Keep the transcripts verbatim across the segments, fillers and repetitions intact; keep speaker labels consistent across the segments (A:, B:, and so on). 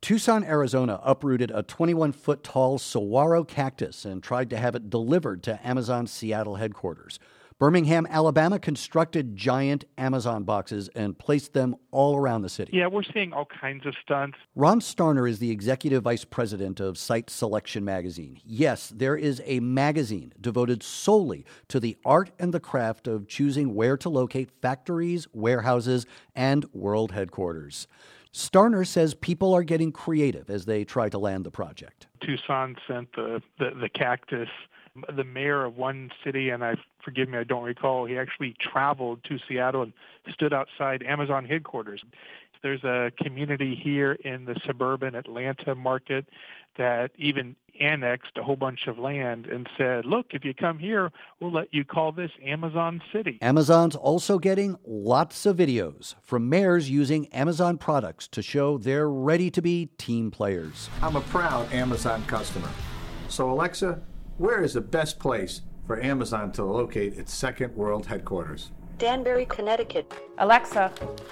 A: Tucson, Arizona uprooted a twenty-one-foot tall saguaro cactus and tried to have it delivered to Amazon's Seattle headquarters. Birmingham, Alabama constructed giant Amazon boxes and placed them all around the city.
B: Yeah, we're seeing all kinds of stunts.
A: Ron Starner is the executive vice president of Site Selection magazine. Yes, there is a magazine devoted solely to the art and the craft of choosing where to locate factories, warehouses, and world headquarters. Starner says people are getting creative as they try to land the project.
B: Tucson sent the, the, the cactus. The mayor of one city, and I forgive me, I don't recall, he actually traveled to Seattle and stood outside Amazon headquarters. There's a community here in the suburban Atlanta market that even annexed a whole bunch of land and said, look, if you come here, we'll let you call this Amazon City.
A: Amazon's also getting lots of videos from mayors using Amazon products to show they're ready to be team players.
C: I'm a proud Amazon customer. So Alexa, where is the best place for Amazon to locate its second world headquarters?
D: Danbury, Connecticut.
E: Alexa,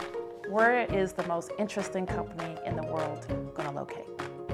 E: where is the most interesting company in the world going to locate?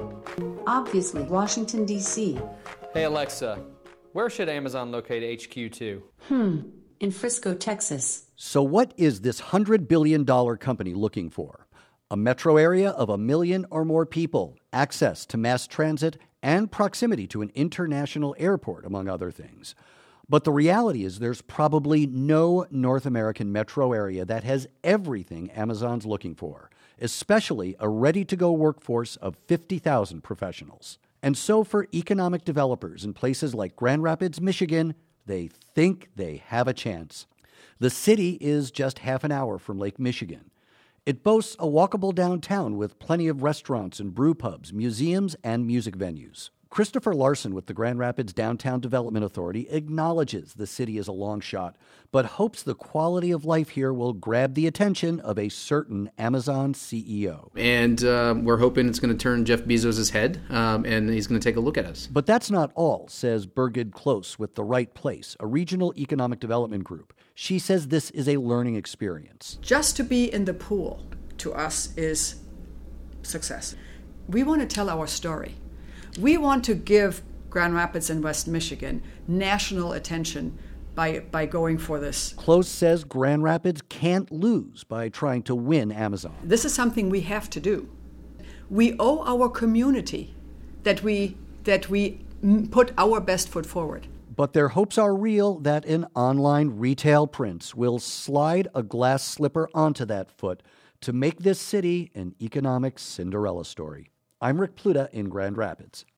F: Obviously, Washington, D C.
G: Hey, Alexa, where should Amazon locate H Q to?
F: Hmm, in Frisco, Texas.
A: So what is this one hundred billion dollars company looking for? A metro area of a million or more people, access to mass transit, and proximity to an international airport, among other things. But the reality is there's probably no North American metro area that has everything Amazon's looking for, especially a ready-to-go workforce of fifty thousand professionals. And so for economic developers in places like Grand Rapids, Michigan, they think they have a chance. The city is just half an hour from Lake Michigan. It boasts a walkable downtown with plenty of restaurants and brew pubs, museums, and music venues. Christopher Larson with the Grand Rapids Downtown Development Authority acknowledges the city is a long shot, but hopes the quality of life here will grab the attention of a certain Amazon C E O.
H: And uh, we're hoping it's going to turn Jeff Bezos' head, um, and he's going to take a look at us.
A: But that's not all, says Birgit Close with The Right Place, a regional economic development group. She says this is a learning experience.
I: Just to be in the pool, to us, is success. We want to tell our story. We want to give Grand Rapids and West Michigan national attention by by going for this.
A: Close says Grand Rapids can't lose by trying to win Amazon.
I: This is something we have to do. We owe our community that we that we put our best foot forward.
A: But their hopes are real that an online retail prince will slide a glass slipper onto that foot to make this city an economic Cinderella story. I'm Rick Pluta in Grand Rapids.